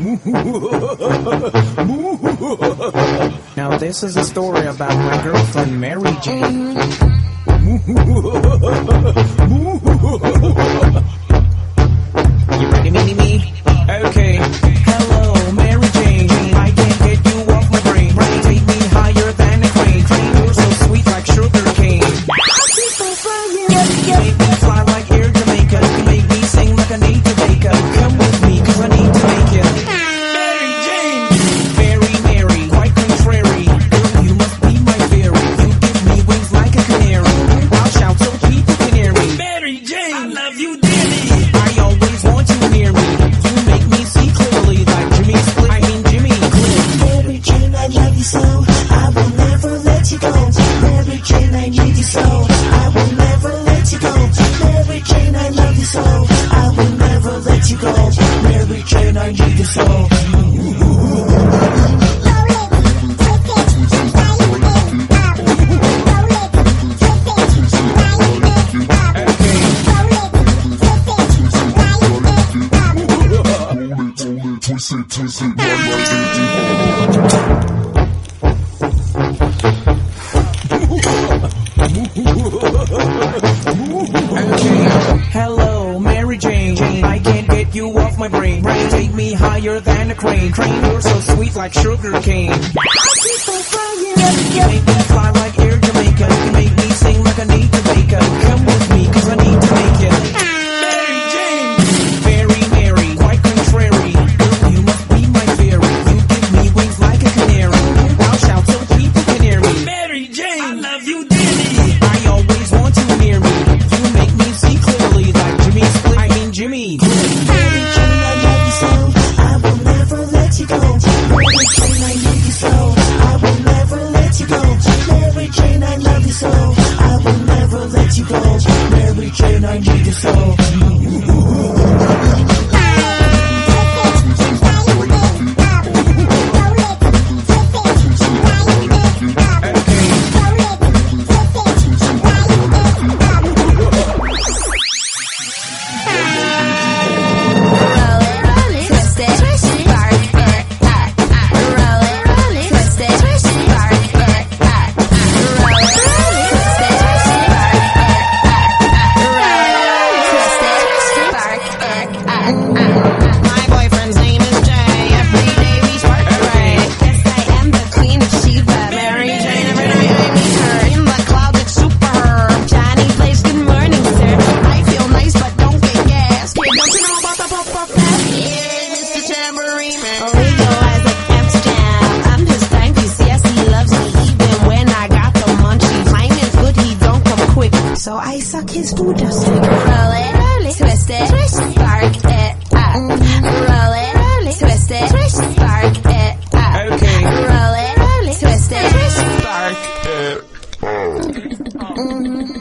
Now this is a story about my girlfriend Mary Jane. You ready, me? Okay. Hello, Mary Jane. I can't get you off my brain. Take me higher than a crane. You're so sweet like sugar cane. Make me fly like Air Jamaica. Make me sing like I need to wake up. Come with me, cause I need to make it. Mary Jane. Very Mary, quite contrary. Girl, you must be my fairy. You give me wings like a canary. I'll shout so people can hear me. Mary Jane, I love you dearly. I always want you near me. You make me see clearly like Jimmy Split. I mean Jimmy Cliff. Mary Jane, I love you so. I will never let you go. Mary Jane, I need you so. I will never let you go. Mary Jane, I love you so. I will never let you go. Mary Jane, I need you so. Hello, Mary Jane. I can't get you off my brain. Take me higher than a crane. You're so sweet like sugar cane. Make me fly like Air Jamaica. Make me sing like I need to wake up. Come with me, cause I need to make it. Mary Jane. Very Mary, quite contrary. Girl, you must be my fairy. You give me wings like a canary. I'll shout so people can hear me. Mary Jane, I love you dearly. I always want you near me. You make me see clearly like Jimmy Split. I mean Jimmy Cliff. Mary Jane, I love you so. I will never let you go. Mary Jane, I need you so. I will never let you go. Mary Jane, I love you so. I will never let you go. Mary Jane, I need you so. So I suck his food just roll it, twist it, spark it up. Roll it, twist it, spark it up. Okay. Roll it, twist it, Spark.